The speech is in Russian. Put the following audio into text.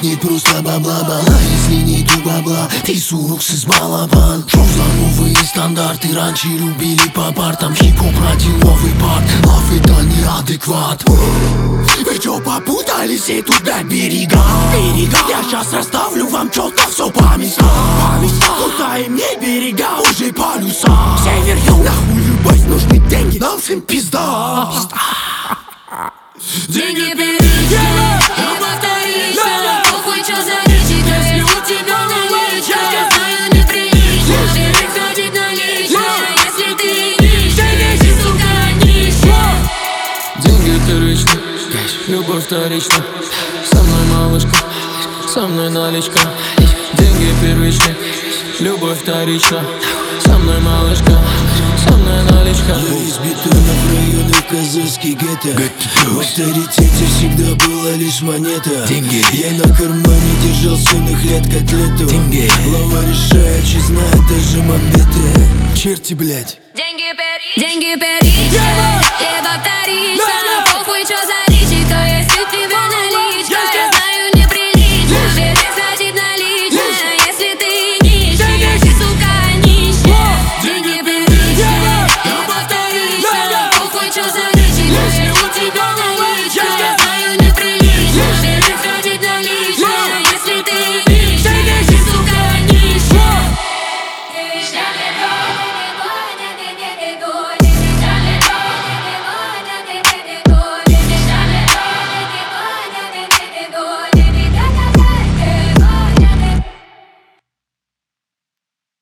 нет просто бабла-бала. Если нету бабла, ты суруксыз балабан. Что за новые стандарты? Раньше любили по партам. Хип-хоп родил новый парт. Лав это неадекват. Вы чё попутали все тут до берега? Я сейчас расставлю вам чётко все по местам. Куда им не берега, уже полюса. Север, юг, нахуй любовь, нужны деньги. Нам всем пизда. Деньги первичны, любовь вторична. Похуй, чё за речи, если у тебя наличка. Я знаю, неприлично переходить на личное, если ты нищий, сука, нищий. Деньги первичны, любовь вторична. Со мной малышка, со мной наличка. Деньги первичны, любовь вторична. Со мной малышка, со мной наличка. Я из бетонов районов казахский гетто. В авторитете всегда была лишь монета. Деньги. Я на кармане держал с юных лет котлету. Деньги. Лава решает, че знает даже мамбеты. Черти, блять. Деньги первичны, любовь вторична.